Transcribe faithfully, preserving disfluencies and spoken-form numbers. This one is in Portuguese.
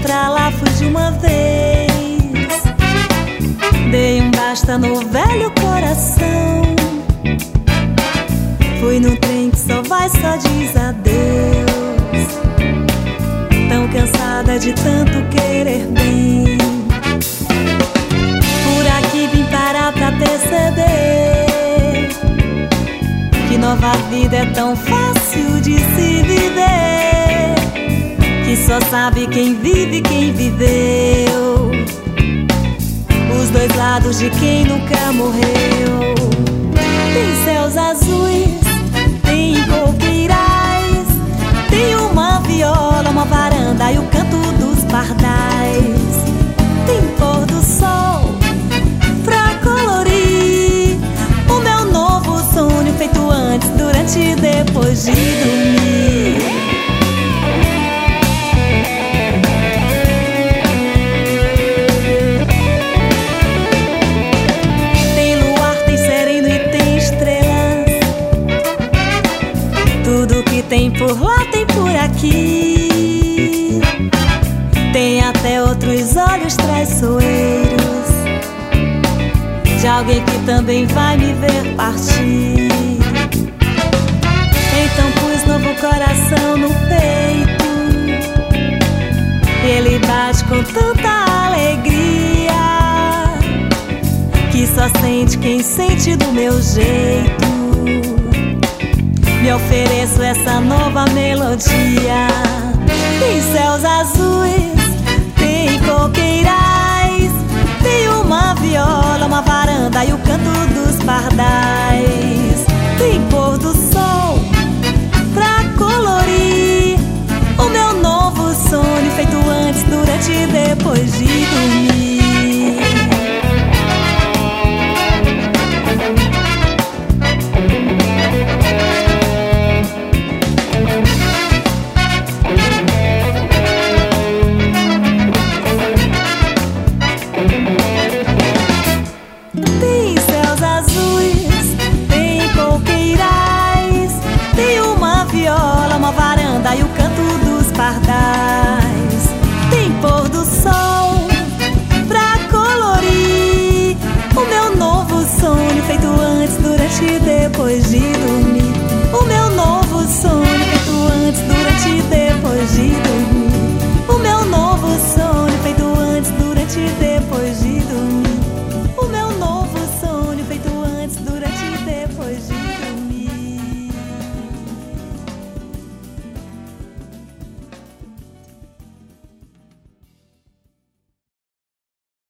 pra lá fui de uma vez. Dei um basta no velho coração. Fui no trem que só vai, só diz adeus. Tão cansada de tanto querer bem. Por aqui vim parar pra perceber que nova vida é tão fácil de se viver, que só sabe quem vive, quem viveu. Os dois lados de quem nunca morreu. Tem céus azuis, tem coqueirais, tem uma viola, uma varanda e o canto dos pardais. Tem pôr do sol pra colorir o meu novo sonho feito antes, durante e depois de dormir. Tem por lá, tem por aqui. Tem até outros olhos traiçoeiros de alguém que também vai me ver partir. Então pus novo coração no peito e ele bate com tanta alegria que só sente quem sente do meu jeito. Me ofereço essa nova melodia. Tem céus azuis, tem coqueirais, tem uma viola, uma varanda e o canto dos pardais. Tem pôr do sol pra colorir o meu novo sonho feito antes, durante e depois de